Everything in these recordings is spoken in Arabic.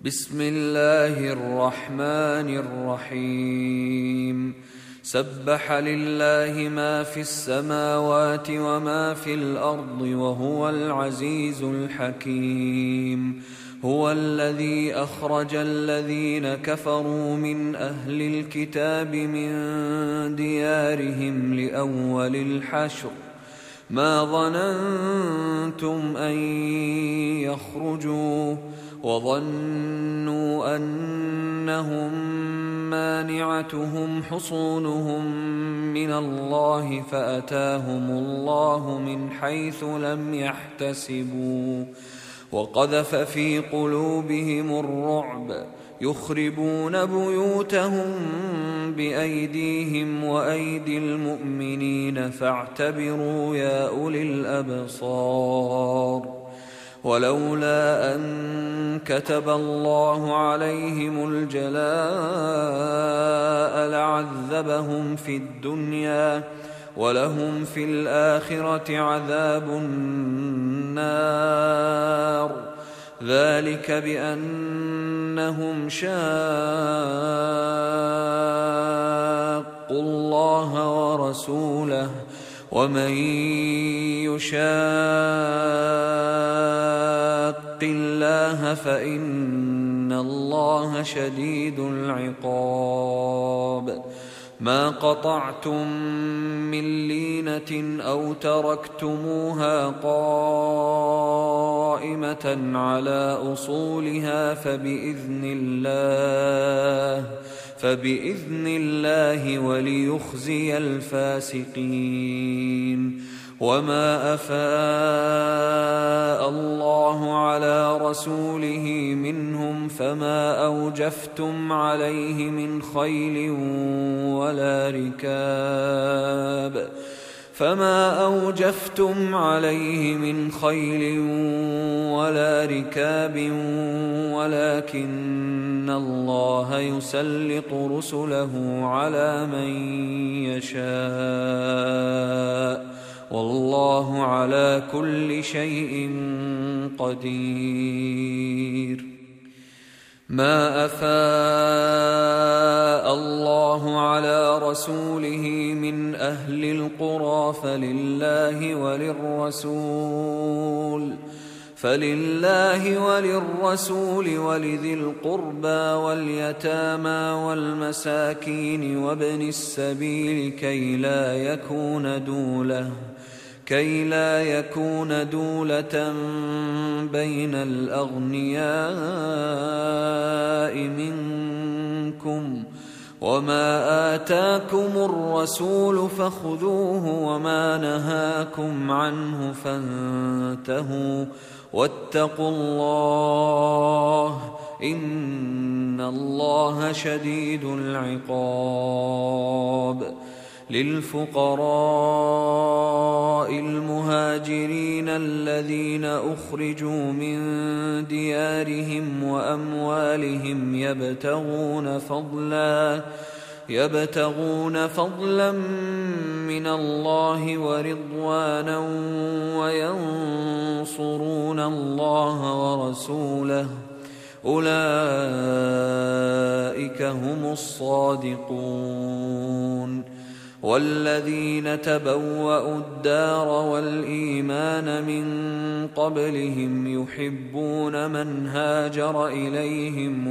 بسم الله الرحمن الرحيم. سبح لله ما في السماوات وما في الأرض وهو العزيز الحكيم. هو الذي أخرج الذين كفروا من أهل الكتاب من ديارهم لأول الحشر ما ظننتم أن يخرجوا وظنوا أنهم مانعتهم حصونهم من الله فأتاهم الله من حيث لم يحتسبوا وقذف في قلوبهم الرعب يخربون بيوتهم بأيديهم وأيدي المؤمنين فاعتبروا يا أولي الأبصار. ولولا أن كتب الله عليهم الجلاء لعذبهم في الدنيا ولهم في الآخرة عذاب النار. ذلك بأنهم شاقوا الله ورسوله ومن يشاق الله فإن الله شديد العقاب. ما قطعتم من لينة أو تركتموها قائمة على أصولها فبإذن الله وليخزي الفاسقين. وما أفاء الله على رسوله منهم فما أوجفتم عليه من خيل ولا ركاب ولكن الله يسلط رسله على من يشاء والله على كل شيء قدير. ما أفاء الله على رسوله من أهل القرى فلله وللرسول ولذي القربى واليتامى والمساكين وابن السبيل كي لا يكون دولة بين الأغنياء منكم. وما آتاكم الرسول فخذوه وما نهاكم عنه فانتهوا واتقوا الله إن الله شديد العقاب. للفقراء المهاجرين الذين أخرجوا من ديارهم وأموالهم يبتغون فضلا من الله ورضوانا وينصرون الله ورسوله أولئك هم الصادقون. والذين تبوأوا الدار والإيمان من قبلهم يحبون من هاجر إليهم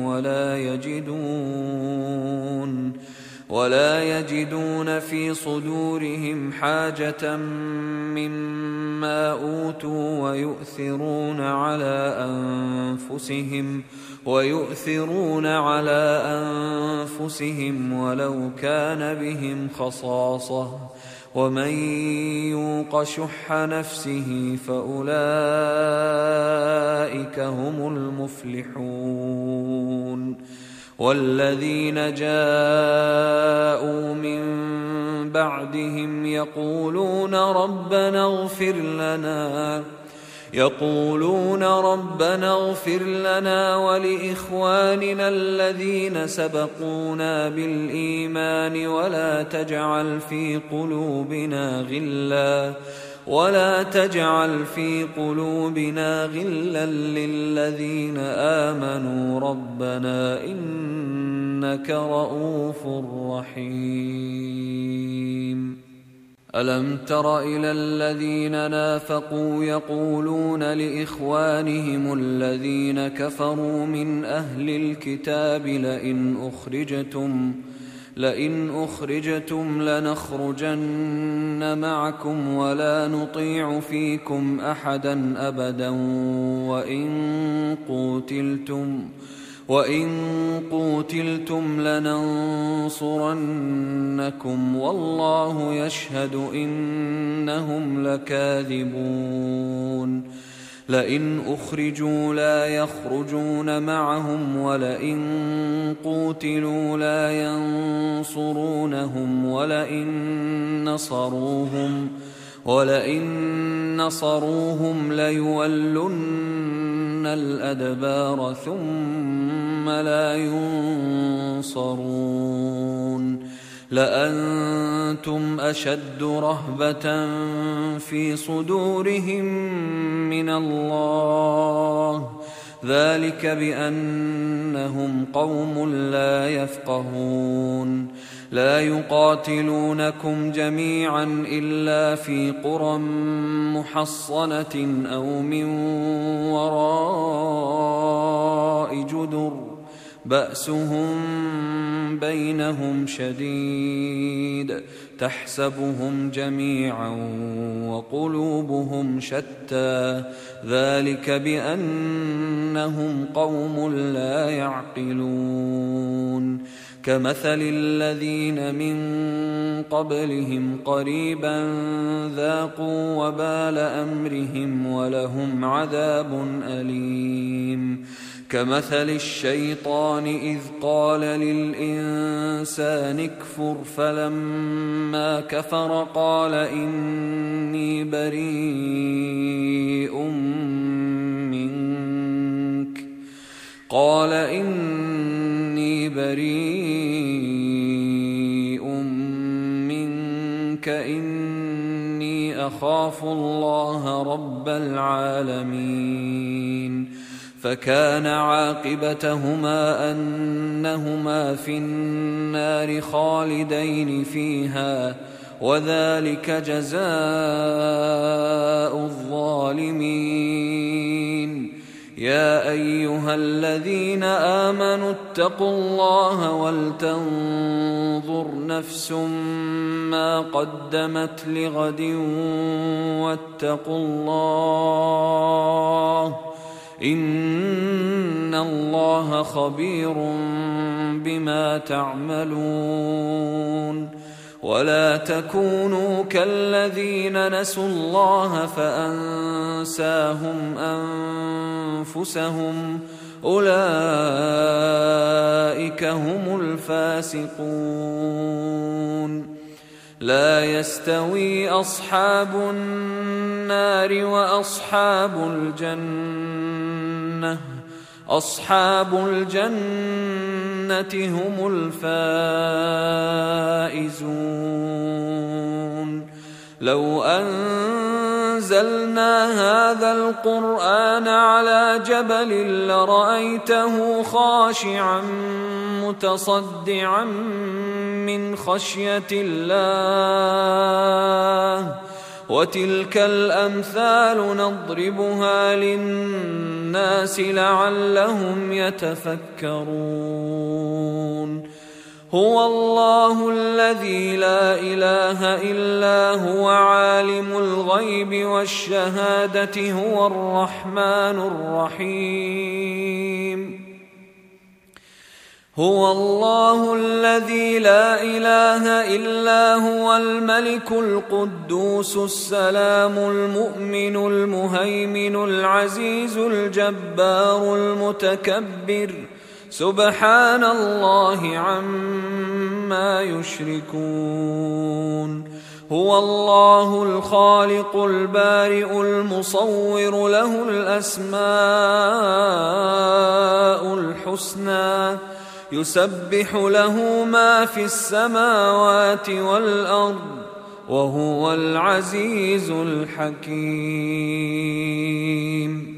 ولا يجدون في صدورهم حاجة مما أوتوا ويؤثرون على أنفسهم ولو كان بهم خصاصة ومن يوق شح نفسه فأولئك هم المفلحون. والذين جاءوا من بعدهم يقولون ربنا اغفر لنا ولإخواننا الذين سبقونا بالإيمان ولا تجعل في قلوبنا ولا تجعل في قلوبنا غلا للذين آمنوا ربنا إنك رؤوف رحيم. ألم تر إلى الذين نافقوا يقولون لإخوانهم الذين كفروا من أهل الكتاب لئن أخرجتم لنخرجن معكم ولا نطيع فيكم أحدا أبدا وإن قوتلتم لننصرنكم والله يشهد إنهم لكاذبون. لئن أخرجوا لا يخرجون معهم ولئن قوتلوا لا ينصرونهم ولئن نصروهم ليولن الأدبار ثم لا ينصرون. لأنتم أشد رهبة في صدورهم من الله ذلك بأنهم قوم لا يفقهون. لا يقاتلونكم جميعا إلا في قرى محصنة أو من وراء جدر بأسهم بينهم شديد تحسبهم جميعا وقلوبهم شتى ذلك بأنهم قوم لا يعقلون. كمثل الذين من قبلهم قريبا ذاقوا وبال أمرهم ولهم عذاب أليم. كمثل الشيطان إذ قال للإنسان اكفر فلما كفر قال إني بريء منك إني أخاف الله رب العالمين. فكان عاقبتهما أنهما في النار خالدين فيها وذلك جزاء الظالمين. يا أيها الذين آمنوا اتقوا الله ولتنظر نفس ما قدمت لغد واتقوا الله إن الله خبير بما تعملون. ولا تكونوا كالذين نسوا الله فأنساهم أنفسهم أولئك هم الفاسقون. لا يستوي أصحاب النار وأصحاب الجنة هم الفائزون. لو أنزلنا هذا القرآن على جبل لرأيته خاشعا متصدعا من خشية الله وتلك الأمثال نضربها للناس لعلهم يتفكرون. هو الله الذي لا إله إلا هو عالم الغيب والشهادة هو الرحمن الرحيم. هو الله الذي لا إله إلا هو الملك القدوس السلام المؤمن المهيمن العزيز الجبار المتكبر سبحان الله عما يشركون. هو الله الخالق البارئ المصور له الأسماء الحسنى يسبح له ما في السماوات والأرض وهو العزيز الحكيم.